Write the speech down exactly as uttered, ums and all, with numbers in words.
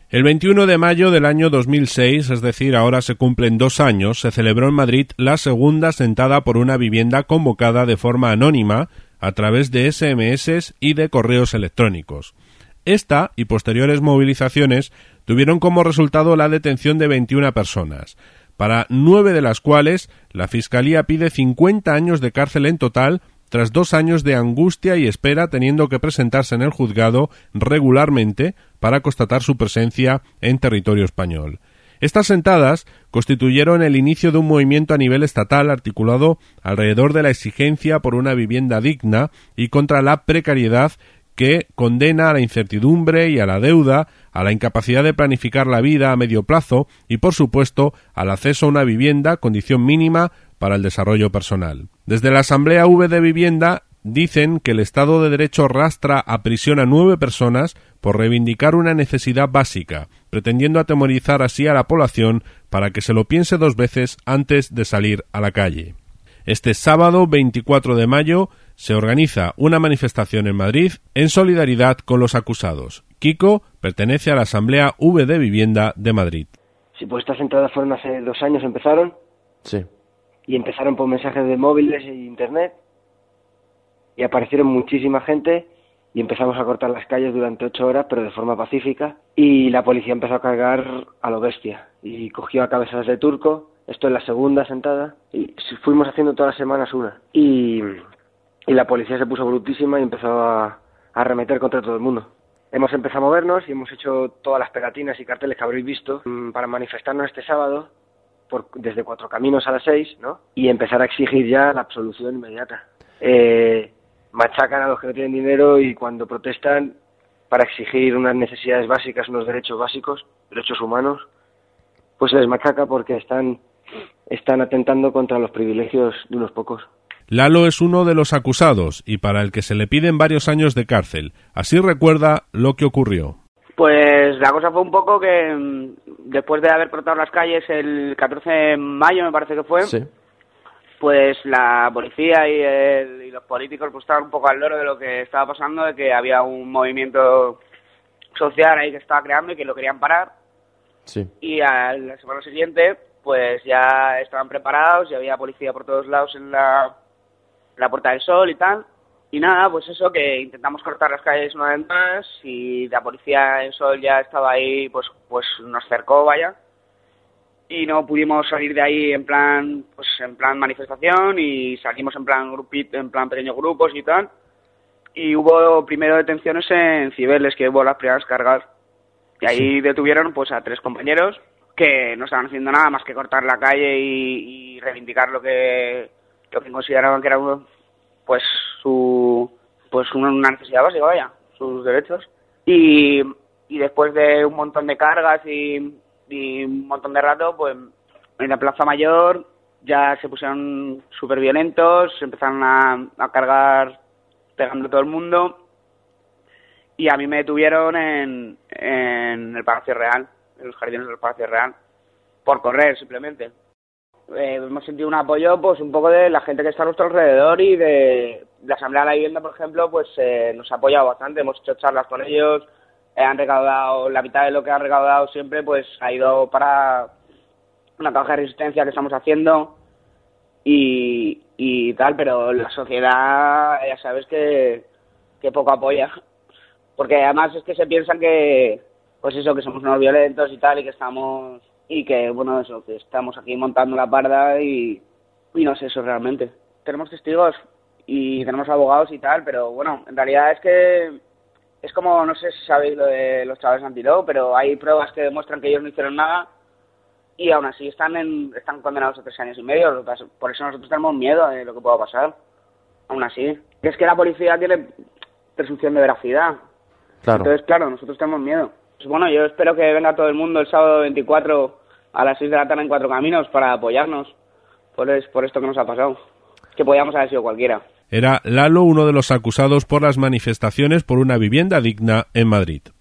El veintiuno de mayo del año dos mil seis, es decir, ahora se cumplen dos años, se celebró en Madrid la segunda sentada por una vivienda convocada de forma anónima a través de ese eme eses y de correos electrónicos. Esta y posteriores movilizaciones tuvieron como resultado la detención de veintiuna personas, para nueve de las cuales la Fiscalía pide cincuenta años de cárcel en total, tras dos años de angustia y espera, teniendo que presentarse en el juzgado regularmente para constatar su presencia en territorio español. Estas sentadas constituyeron el inicio de un movimiento a nivel estatal articulado alrededor de la exigencia por una vivienda digna y contra la precariedad, que condena a la incertidumbre y a la deuda, a la incapacidad de planificar la vida a medio plazo y, por supuesto, al acceso a una vivienda, condición mínima para el desarrollo personal. Desde la Asamblea V de Vivienda dicen que el Estado de Derecho arrastra a prisión a nueve personas por reivindicar una necesidad básica, pretendiendo atemorizar así a la población para que se lo piense dos veces antes de salir a la calle. Este sábado veinticuatro de mayo se organiza una manifestación en Madrid en solidaridad con los acusados. Kiko pertenece a la Asamblea V de Vivienda de Madrid. Sí, pues estas entradas fueron hace dos años, empezaron. Sí. Y empezaron por mensajes de móviles e internet. Y aparecieron muchísima gente y empezamos a cortar las calles durante ocho horas, pero de forma pacífica. Y la policía empezó a cargar a lo bestia. Y cogió a cabezas de turco. Esto es la segunda sentada. Y fuimos haciendo todas las semanas una. Y, y la policía se puso brutísima y empezó a, a arremeter contra todo el mundo. Hemos empezado a movernos y hemos hecho todas las pegatinas y carteles que habréis visto para manifestarnos este sábado por, desde Cuatro Caminos a las seis, ¿no? Y empezar a exigir ya la absolución inmediata. Eh, machacan a los que no tienen dinero y cuando protestan para exigir unas necesidades básicas, unos derechos básicos, derechos humanos, pues se les machaca porque están, están atentando contra los privilegios de unos pocos. Lalo es uno de los acusados y para el que se le piden varios años de cárcel. Así recuerda lo que ocurrió. Pues la cosa fue un poco que después de haber cortado las calles el catorce de mayo, me parece que fue, sí. Pues la policía y, el, y los políticos pues estaban un poco al loro de lo que estaba pasando, de que había un movimiento social ahí que estaba creando y que lo querían parar. Sí. Y a la semana siguiente pues ya estaban preparados y había policía por todos lados en la, la Puerta del Sol y tal. Y nada, pues eso, que intentamos cortar las calles una vez más y la policía en Sol ya estaba ahí, pues pues nos cercó, vaya. Y no pudimos salir de ahí en plan pues en plan manifestación y salimos en plan grupito, en plan pequeños grupos y tal. Y hubo primero detenciones en Cibeles, que hubo las primeras cargas. Y ahí sí. Detuvieron pues a tres compañeros que no estaban haciendo nada más que cortar la calle y, y reivindicar lo que lo que consideraban que era uno, pues su pues una necesidad básica, vaya, sus derechos. Y, y después de un montón de cargas y y un montón de rato, pues en la Plaza Mayor ya se pusieron súper violentos, se empezaron a, a cargar pegando a todo el mundo y a mí me detuvieron en, en el Palacio Real, en los jardines del Palacio Real, por correr simplemente. Eh, hemos sentido un apoyo pues un poco de la gente que está a nuestro alrededor y de la Asamblea de la Vivienda, por ejemplo, pues eh, nos ha apoyado bastante, hemos hecho charlas con ellos. Han recaudado, la mitad de lo que han recaudado siempre pues ha ido para una caja de resistencia que estamos haciendo y, y tal, pero la sociedad ya sabes que, que poco apoya, porque además es que se piensan que pues eso, que somos unos violentos y tal y que estamos y que bueno eso, que estamos aquí montando la parda y, y no sé eso realmente. Tenemos testigos y tenemos abogados y tal, pero bueno, en realidad es que es como, no sé si sabéis lo de los chavales anti-law, pero hay pruebas que demuestran que ellos no hicieron nada y aún así están en, están condenados a tres años y medio. Por eso nosotros tenemos miedo de lo que pueda pasar. Aún así. Es que la policía tiene presunción de veracidad. Claro. Entonces, claro, nosotros tenemos miedo. Pues bueno, yo espero que venga todo el mundo el sábado veinticuatro a las seis de la tarde en Cuatro Caminos para apoyarnos por, es, por esto que nos ha pasado. Que podíamos haber sido cualquiera. Era Lalo uno de los acusados por las manifestaciones por una vivienda digna en Madrid.